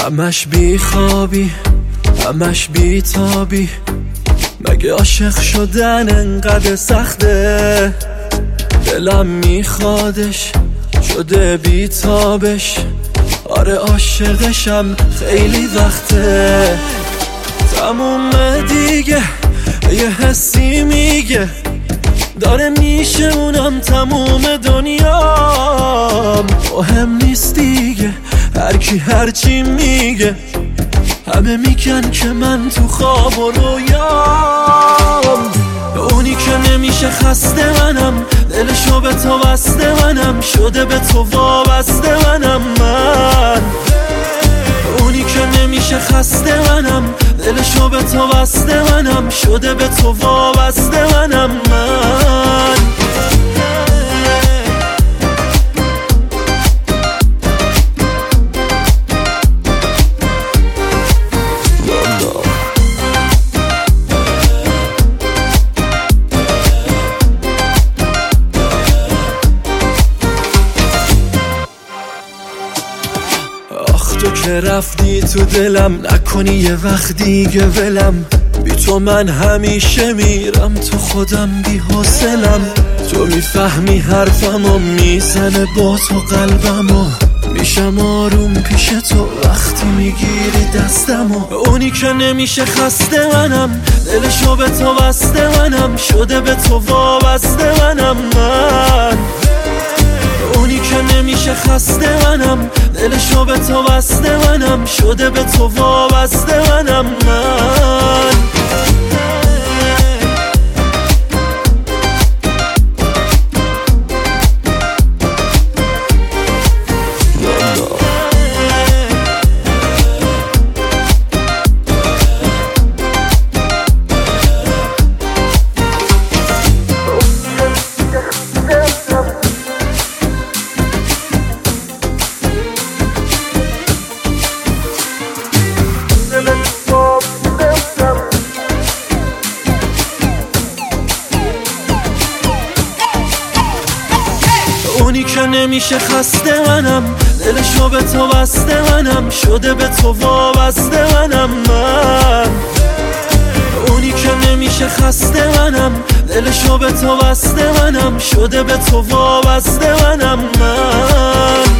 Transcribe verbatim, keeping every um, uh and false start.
همش بی خوابی همش بی تابی، مگه عاشق شدن انقدر سخته؟ دلم میخوادش شده بی تابش، آره عاشقشم خیلی وقته. تموم دیگه یه حسی میگه داره میشه اونم تموم دنیام، مهم نیست دیگه هر کی هر چی میگه، همه میگن که من تو خواب و رویام. اونی که نمیشه خسته منم، دلشو به تو بسته منم، شده به تو وابسته منم من. اونی که نمیشه خسته منم، دلشو به تو بسته منم، شده به تو وابسته منم من. تو که رفتی تو دلم، نکنی یه وقت دیگه ولم، بی تو من همیشه میرم تو خودم بی حوصلم. تو میفهمی حرفمو میزنه با تو قلبمو، میشم آروم پیش تو وقتی میگیری دستمو. اونی که نمیشه خسته منم، دلشو به تو بسته منم، شده به تو وابسته منم من. اونی که نمیشه خسته منم، دلشو به تو بسته منم، شده به تو وابسته منم من. اونی که نمیشه خسته منم، دلشو به تو بسته منم، شده به تو وابسته منم من. اونی که نمیشه خسته منم، دلشو به تو بسته منم، شده به تو وابسته منم من.